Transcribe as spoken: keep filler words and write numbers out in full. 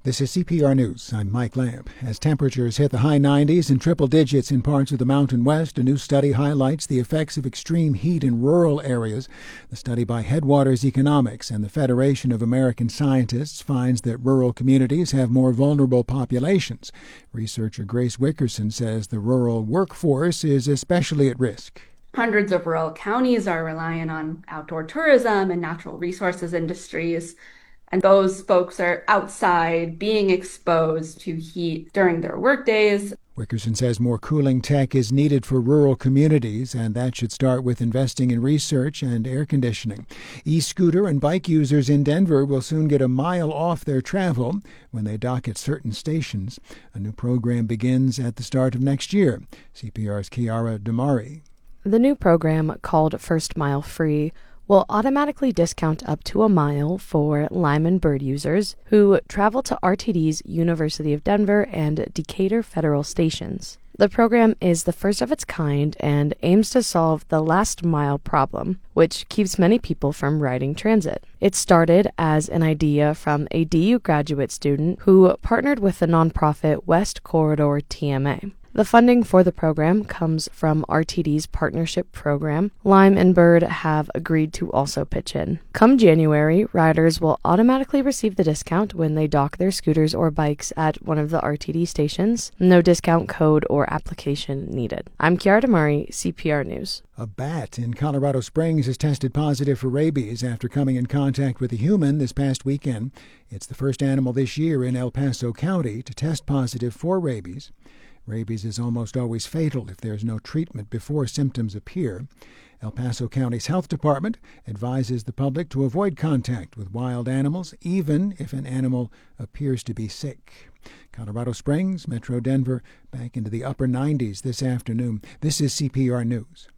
This is C P R News. I'm Mike Lamb. As temperatures hit the high nineties and triple digits in parts of the Mountain West, a new study highlights the effects of extreme heat in rural areas. The study by Headwaters Economics and the Federation of American Scientists finds that rural communities have more vulnerable populations. Researcher Grace Wickerson says the rural workforce is especially at risk. Hundreds of rural counties are relying on outdoor tourism and natural resources industries. And those folks are outside being exposed to heat during their workdays. Wickerson says more cooling tech is needed for rural communities, and that should start with investing in research and air conditioning. E-scooter and bike users in Denver will soon get a mile off their travel when they dock at certain stations. A new program begins at the start of next year. C P R's Kiara Damari. The new program, called First Mile Free, will automatically discount up to a mile for Lyman Bird users who travel to R T D's University of Denver and Decatur Federal stations. The program is the first of its kind and aims to solve the last mile problem, which keeps many people from riding transit. It started as an idea from a D U graduate student who partnered with the nonprofit West Corridor T M A. The funding for the program comes from R T D's partnership program. Lime and Bird have agreed to also pitch in. Come January, riders will automatically receive the discount when they dock their scooters or bikes at one of the R T D stations. No discount code or application needed. I'm Kiara Damari, C P R News. A bat in Colorado Springs has tested positive for rabies after coming in contact with a human this past weekend. It's the first animal this year in El Paso County to test positive for rabies. Rabies is almost always fatal if there's no treatment before symptoms appear. El Paso County's health department advises the public to avoid contact with wild animals, even if an animal appears to be sick. Colorado Springs, Metro Denver, back into the upper nineties this afternoon. This is C P R News.